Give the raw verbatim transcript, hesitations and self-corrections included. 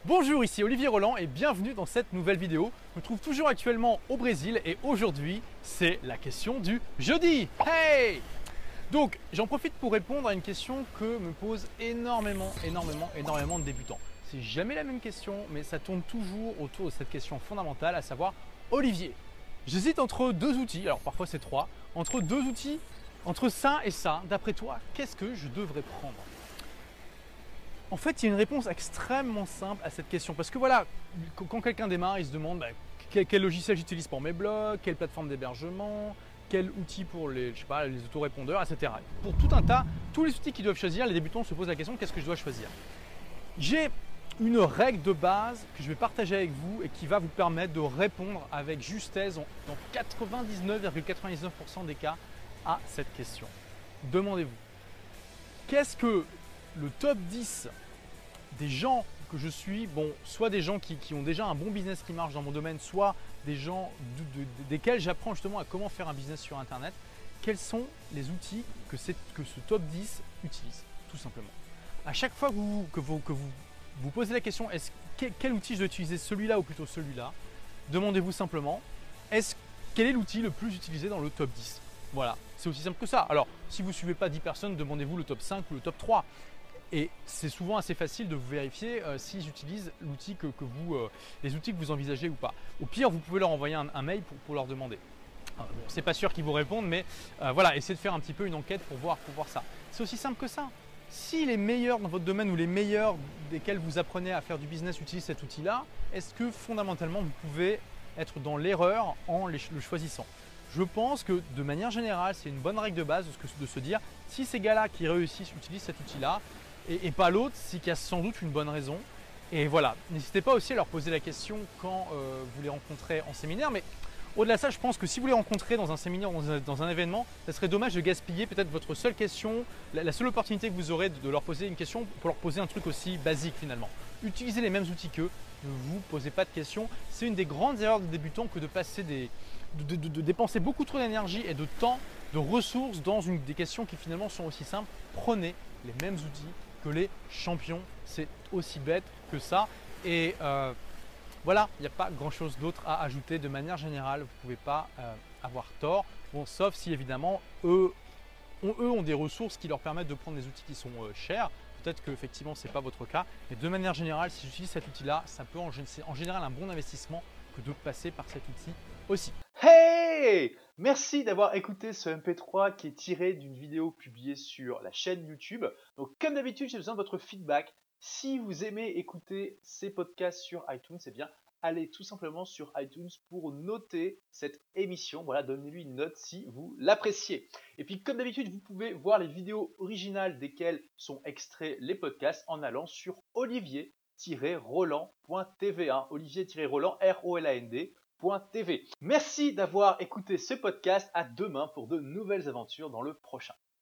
Bonjour, ici Olivier Roland et bienvenue dans cette nouvelle vidéo. Je me trouve toujours actuellement au Brésil et aujourd'hui, c'est la question du jeudi. Hey! Donc, j'en profite pour répondre à une question que me posent énormément, énormément, énormément de débutants. C'est jamais la même question, mais ça tourne toujours autour de cette question fondamentale, à savoir, Olivier, j'hésite entre deux outils, alors parfois c'est trois, entre deux outils, entre ça et ça, d'après toi, qu'est-ce que je devrais prendre ? En fait, il y a une réponse extrêmement simple à cette question. Parce que voilà, quand quelqu'un démarre, il se demande bah, quel, quel logiciel j'utilise pour mes blogs, quelle plateforme d'hébergement, quel outil pour les, je sais pas, les autorépondeurs, et cetera. Pour tout un tas, tous les outils qu'ils doivent choisir, les débutants se posent la question, qu'est-ce que je dois choisir ? J'ai une règle de base que je vais partager avec vous et qui va vous permettre de répondre avec justesse dans quatre-vingt-dix-neuf virgule quatre-vingt-dix-neuf pour cent des cas à cette question. Demandez-vous, qu'est-ce que le top dix des gens que je suis, bon, soit des gens qui, qui ont déjà un bon business qui marche dans mon domaine, soit des gens de, de, de, desquels j'apprends justement à comment faire un business sur Internet, quels sont les outils que, que ce top dix utilise, tout simplement. À chaque fois que vous, que vous, que vous, vous posez la question, est-ce, quel, quel outil je dois utiliser, celui-là ou plutôt celui-là, demandez-vous simplement, est-ce, quel est l'outil le plus utilisé dans le top dix ? Voilà, c'est aussi simple que ça. Alors, si vous ne suivez pas dix personnes, demandez-vous le top cinq ou le top trois. Et c'est souvent assez facile de vous vérifier euh, si j'utilise l'outil que, que vous, euh, les outils que vous envisagez ou pas. Au pire, vous pouvez leur envoyer un, un mail pour, pour leur demander. Euh, bon, c'est pas sûr qu'ils vous répondent, mais euh, voilà, essayez de faire un petit peu une enquête pour voir, pour voir ça. C'est aussi simple que ça. Si les meilleurs dans votre domaine ou les meilleurs desquels vous apprenez à faire du business utilisent cet outil-là, est-ce que fondamentalement vous pouvez être dans l'erreur en les, le choisissant ? Je pense que de manière générale, c'est une bonne règle de base de, de se dire si ces gars-là qui réussissent utilisent cet outil-là, et, et pas l'autre, c'est qu'il y a sans doute une bonne raison. Et voilà, n'hésitez pas aussi à leur poser la question quand euh, vous les rencontrez en séminaire. Mais au-delà de ça, je pense que si vous les rencontrez dans un séminaire, dans un, dans un événement, ça serait dommage de gaspiller peut-être votre seule question, la, la seule opportunité que vous aurez de, de leur poser une question pour leur poser un truc aussi basique finalement. Utilisez les mêmes outils qu'eux, ne vous posez pas de questions. C'est une des grandes erreurs des débutants que de passer des, de, de, de dépenser beaucoup trop d'énergie et de temps, de ressources dans une, des questions qui finalement sont aussi simples. Prenez les mêmes outils que les champions, c'est aussi bête que ça. Et euh, voilà, il n'y a pas grand chose d'autre à ajouter. De manière générale, vous ne pouvez pas euh, avoir tort. Bon, sauf si évidemment, eux ont, eux ont des ressources qui leur permettent de prendre des outils qui sont euh, chers. Peut-être qu'effectivement, ce n'est pas votre cas. Mais de manière générale, si j'utilise cet outil-là, ça peut en, en général un bon investissement que de passer par cet outil aussi. Hey! Merci d'avoir écouté ce M P trois qui est tiré d'une vidéo publiée sur la chaîne YouTube. Donc comme d'habitude, j'ai besoin de votre feedback. Si vous aimez écouter ces podcasts sur iTunes, eh bien allez tout simplement sur iTunes pour noter cette émission. Voilà, donnez-lui une note si vous l'appréciez. Et puis comme d'habitude, vous pouvez voir les vidéos originales desquelles sont extraits les podcasts en allant sur olivier tiret roland point t v. Hein, Olivier-Roland, R O L A N D. .tv. Merci d'avoir écouté ce podcast. À demain pour de nouvelles aventures dans le prochain.